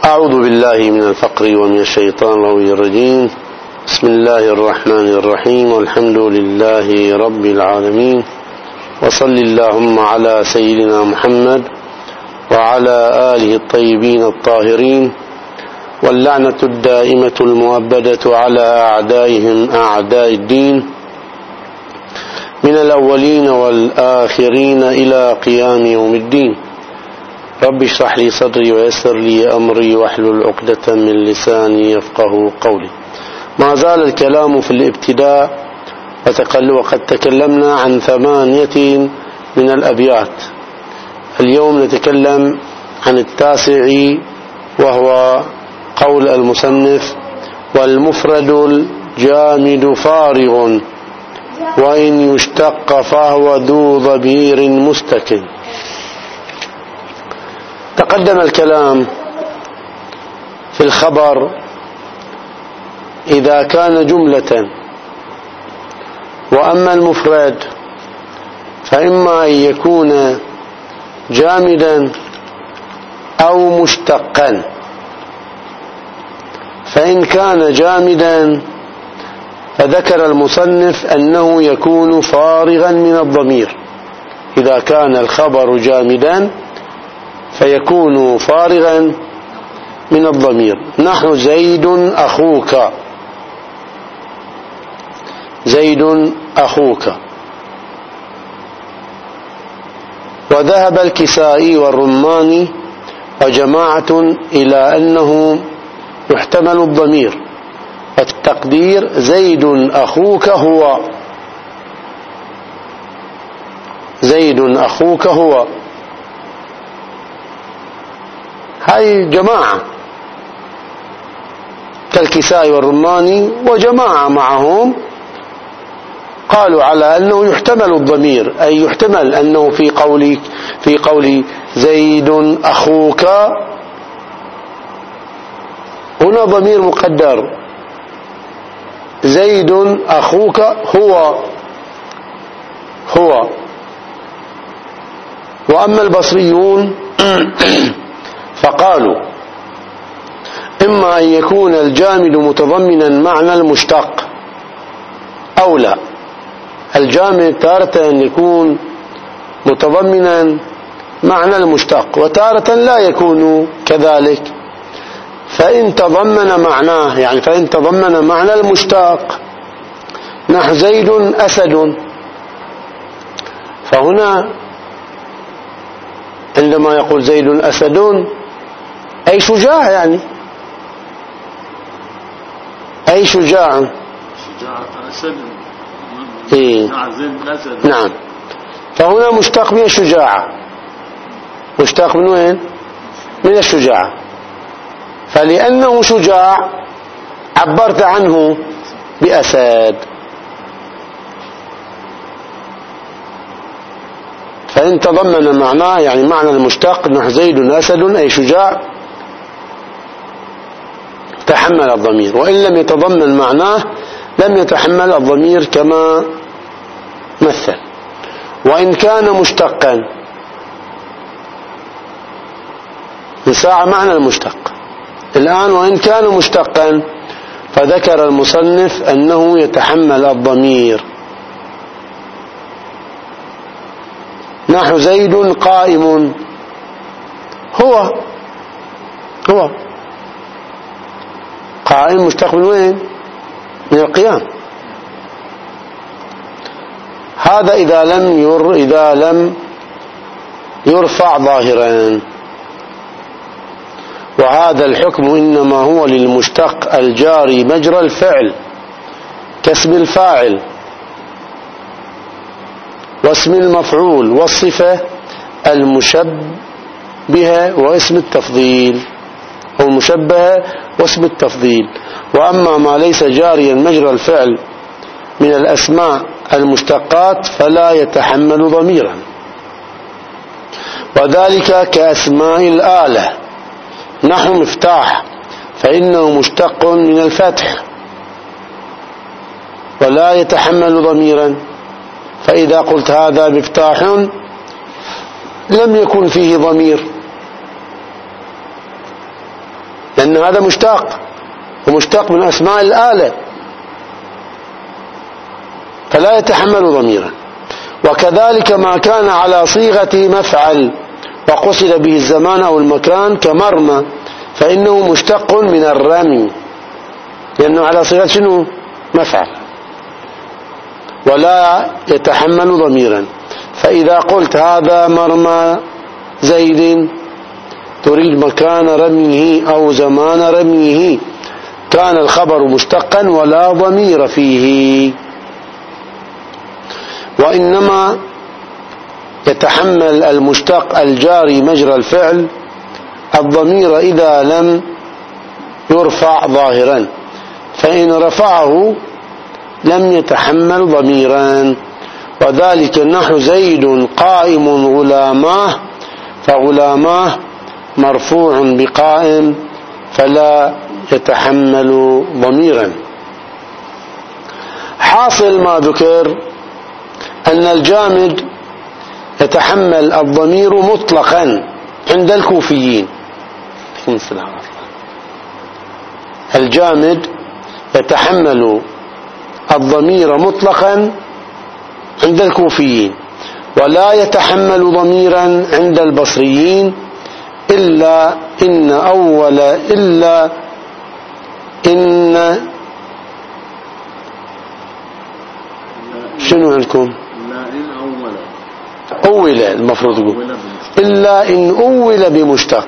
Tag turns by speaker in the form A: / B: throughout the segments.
A: أعوذ بالله من الفقر ومن الشيطان الرجيم. بسم الله الرحمن الرحيم، والحمد لله رب العالمين، وصل اللهم على سيدنا محمد وعلى آله الطيبين الطاهرين، واللعنة الدائمة المؤبدة على أعدائهم أعداء الدين من الأولين والآخرين إلى قيام يوم الدين. رب اشرح لي صدري ويسر لي أمري واحلل عقدة من لساني يفقه قولي. ما زال الكلام في الابتداء، وقد تكلمنا عن 8 من الأبيات. اليوم نتكلم عن 9، وهو قول المصنف: والمفرد الجامد فارغ وإن يشتق فهو ذو ضمير مستكن. تقدم الكلام في الخبر إذا كان جملة، وأما المفرد فإما أن يكون جامدا أو مشتقا. فإن كان جامدا فذكر المصنف أنه يكون فارغا من الضمير. إذا كان الخبر جامدا فيكون فارغا من الضمير، نحو زيد أخوك، زيد أخوك. وذهب الكسائي والرماني وجماعة إلى أنه يحتمل الضمير، التقدير زيد أخوك هو، زيد أخوك هو. هاي جماعة كالكسائي والرماني وجماعة معهم قالوا على أنه يحتمل الضمير، أي يحتمل أنه في قول زيد أخوك هنا ضمير مقدر، زيد أخوك هو. وأما البصريون فقالوا إما أن يكون الجامد متضمنا معنى المشتق أو لا. الجامد تارة يكون متضمنا معنى المشتق، وتارة لا يكون كذلك. فإن تضمن معناه، يعني فإن تضمن معنى المشتق نحو زيد أسد، فهنا عندما يقول زيد أسد أي شجاع، يعني أي شجاع.
B: أسد.
A: نعم. فهنا مشتق من الشجاعة، مشتق من وين؟ من الشجاعة. فلأنه شجاع عبرت عنه بأسد. فإن تضمن معناه، يعني معنى المشتق نحو زيد أسد أي شجاع، تحمل الضمير. وإن لم يتضمن معناه لم يتحمل الضمير كما مثل. وإن كان مشتقا، نساع معنى المشتق الآن. وإن كان مشتقا فذكر المصنف أنه يتحمل الضمير، نحو زيد قائم هو قائم مشتق من وين؟ من القيام. هذا إذا لم يرفع ظاهرا. وهذا الحكم إنما هو للمشتق الجاري مجرى الفعل كاسم الفاعل واسم المفعول والصفة المشبهة واسم التفضيل، أو المشبهة واسم التفضيل. وأما ما ليس جاريا مجرى الفعل من الأسماء المشتقات فلا يتحمل ضميرا، وذلك كأسماء الآلة، نحو مفتاح فإنه مشتق من الفتح ولا يتحمل ضميرا. فإذا قلت هذا مفتاح لم يكن فيه ضمير، لأن هذا مشتق، ومشتق من أسماء الآلة، فلا يتحمل ضميرا. وكذلك ما كان على صيغة مفعل وقصد به الزمان أو المكان كمرمى، فإنه مشتق من الرمي، لأنه على صيغة شنو؟ مفعل، ولا يتحمل ضميرا. فإذا قلت هذا مرمى زيد تريد مكان رميه أو زمان رميه، كان الخبر مشتقا ولا ضمير فيه. وإنما يتحمل المشتق الجاري مجرى الفعل الضمير إذا لم يرفع ظاهرا، فإن رفعه لم يتحمل ضميرا. وذلك نحو زيد قائم غلاماه، فغلاماه مرفوع بقائم فلا يتحمل ضميرا. حاصل ما ذكر أن الجامد يتحمل الضمير مطلقا عند الكوفيين. الجامد يتحمل الضمير مطلقا عند الكوفيين، ولا يتحمل ضميرا عند البصريين إلا إن شنو عندكم؟ أول المفروض يقول إلا إن أول بمشتق،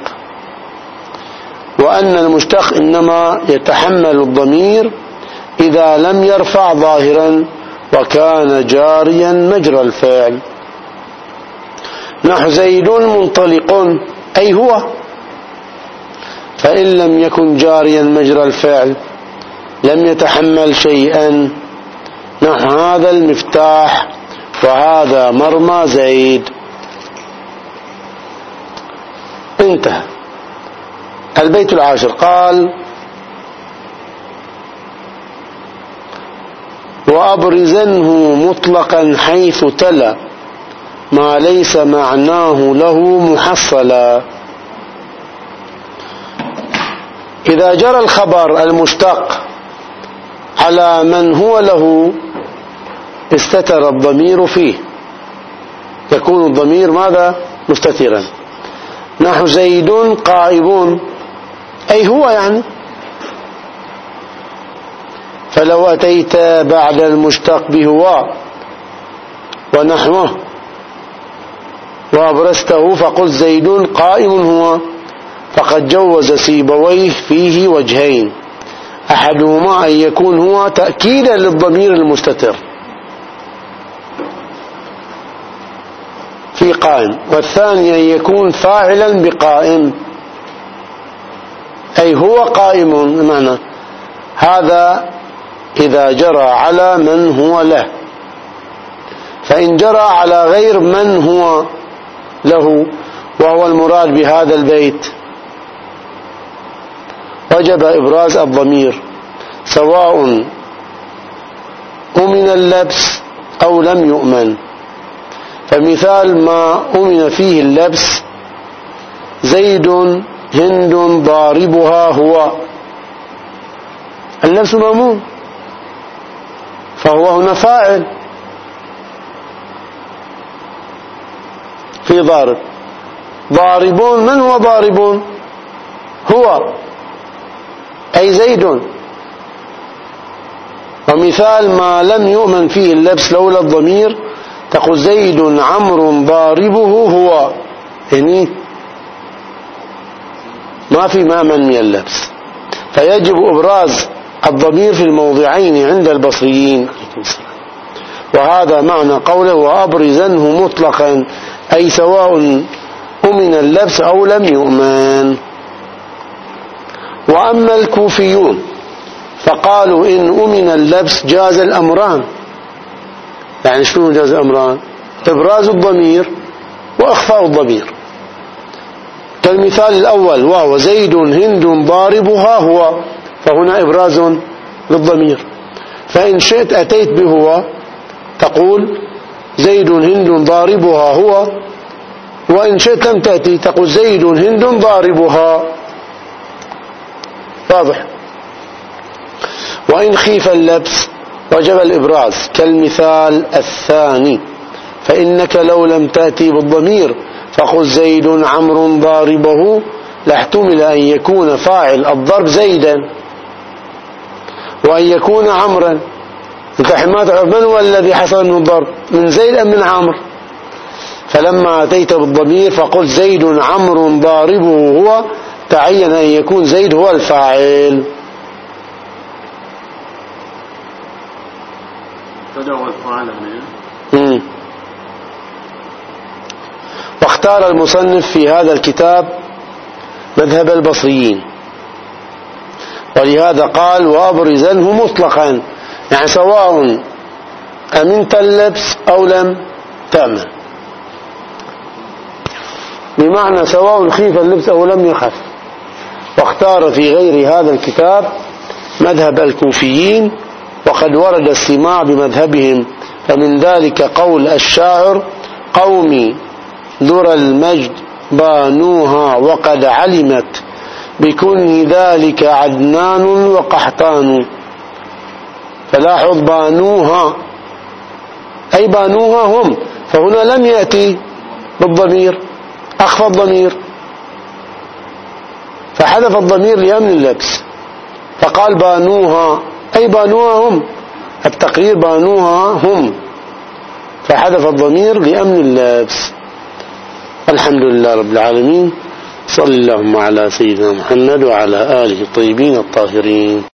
A: وأن المشتق إنما يتحمل الضمير إذا لم يرفع ظاهرا وكان جاريا مجرى الفعل. نحو زيد منطلق أي هو، فإن لم يكن جاريا مجرى الفعل لم يتحمل شيئا. نحو هذا المفتاح وهذا مرمى زيد. انتهى. البيت العاشر قال: وأبرزنه مطلقا حيث تلا ما ليس معناه له محصلا. إذا جرى الخبر المشتق على من هو له استتر الضمير فيه، يكون الضمير ماذا؟ مستترا. نحو زيد قائم أي هو يعني، فلو أتيت بعد المشتق بهو ونحوه وأبرزته فقل زيد قائم هو، فقد جوز سيبويه فيه وجهين: أحدهما أن يكون هو تأكيدا للضمير المستتر في قائم، والثاني أن يكون فاعلا بقائم أي هو قائم. معنى هذا إذا جرى على من هو له، فإن جرى على غير من هو له وهو المراد بهذا البيت وجب إبراز الضمير سواء أمن اللبس أو لم يؤمن. فمثال ما أمن فيه اللبس: زيد هند ضاربها هو، اللبس مأمون فهو هنا فاعل في ضارب. ضاربون من هو ضاربون؟ هو أي زيد. ومثال ما لم يؤمن فيه اللبس لولا الضمير تقول زيد عمرو ضاربه هو، يعني ما في مأمن من اللبس، فيجب إبراز الضمير في الموضعين عند البصريين. وهذا معنى قوله: وأبرزنه مطلقا أي سواء أمن اللبس أو لم يؤمن. وأما الكوفيون فقالوا إن أمن اللبس جاز الأمران. يعني شنو جاز الأمران؟ إبراز الضمير وإخفاء الضمير، كالمثال الأول وهو زيد هند ضاربها هو، فهنا إبراز للضمير. فإن شئت أتيت بهو تقول زيد هند ضاربها هو، وإن شئت لم تأتي تقول زيد هند ضاربها. واضح. وإن خيف اللبس وجب الإبراز كالمثال الثاني، فإنك لو لم تأتي بالضمير فقل زيد عمرو ضاربه لاحتمل أن يكون فاعل الضرب زيدا وأن يكون عمرا. انت حما تعرف من هو الذي حصل من الضرب، من زيد أم من عمرو؟ فلما أتيت بالضمير فقل زيد عمرو ضاربه هو، تعين أن يكون زيد هو الفاعل.
B: فدعوا الفاعل
A: واختار المصنف في هذا الكتاب مذهب البصريين، ولهذا قال وأبرزنه مطلقا، يعني سواء أمنت اللبس أو لم تأمن، بمعنى سواء خيف اللبس أو لم يخف. واختار في غير هذا الكتاب مذهب الكوفيين، وقد ورد السماع بمذهبهم، فمن ذلك قول الشاعر قومي ذر المجد بانوها وقد علمت بكن ذلك عدنان وقحطان. فلاحظ بانوها أي بانوها هم، فهنا لم يأتي بالضمير، أخفى الضمير فحذف الضمير لأمن اللبس، فقال بانوها أي بانوها هم، التقرير بانوها هم، فحذف الضمير لأمن اللبس. الحمد لله رب العالمين، صلى اللهم على سيدنا محمد وعلى آله الطيبين الطاهرين.